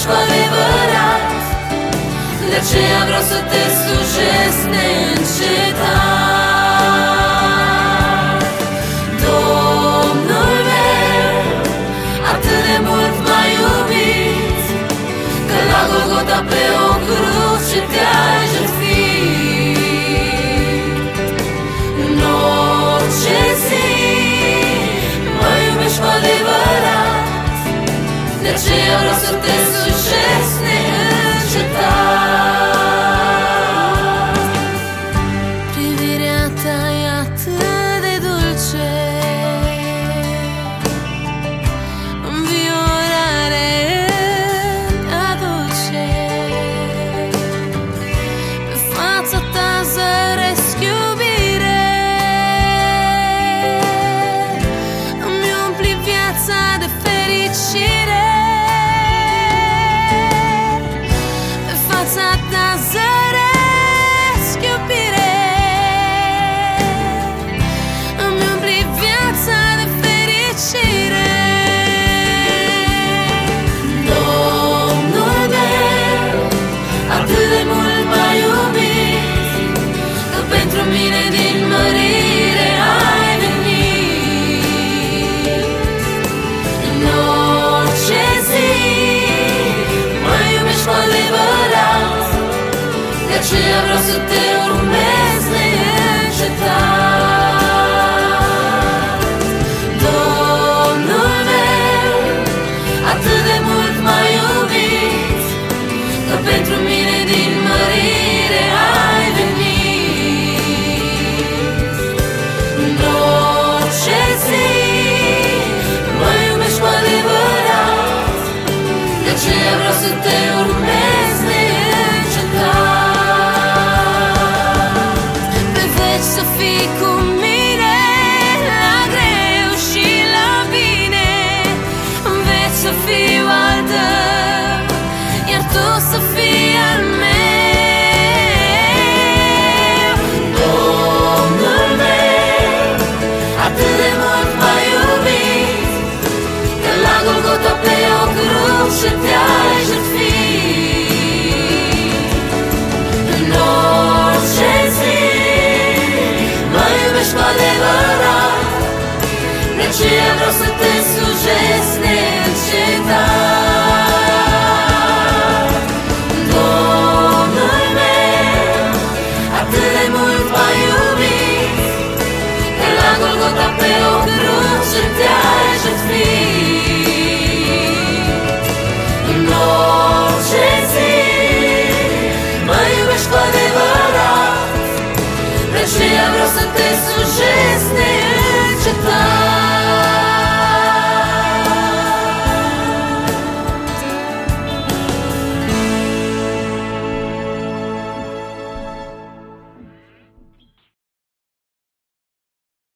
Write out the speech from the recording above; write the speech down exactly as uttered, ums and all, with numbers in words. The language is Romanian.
iubești cu adevărat, de aceea vreau să te slujesc neîncetat. Domnul meu atât de mult m-a iubit, că la Golgota pe o cruce te-ai jertfit. În orice zi mă iubești cu adevărat, de aceea vreau să te slujesc neîncetat. Privirea ta e atât de dulce, înviorare aduce. Pe fața ta zăresc iubire, îmi umpli viața de fericire. De aceea vreau să te urmez neîncetat. Domnul meu atât de mult m-a iubit, că pentru mine din mărire ai venit. În orice zi mă iubești cu adevărat, de aceea vreau să te urmez neîncetat. Să fii cu mine la greu și la bine, înveți să fiu al tău, iar tu să fii al meu. Domnul meu atât de mult m-a iubit, că la Golgota pe o cruce te-ai jertfit. În orice zi cu adevărat, de aceea vreau să te slujesc neîncetat. Domnul meu atât de mult m-a iubit, că la Golgota pe o cruce te-ai jertfit. În orice zi mă iubești cu adevărat, de aceea vreau să te slujesc neîncetat.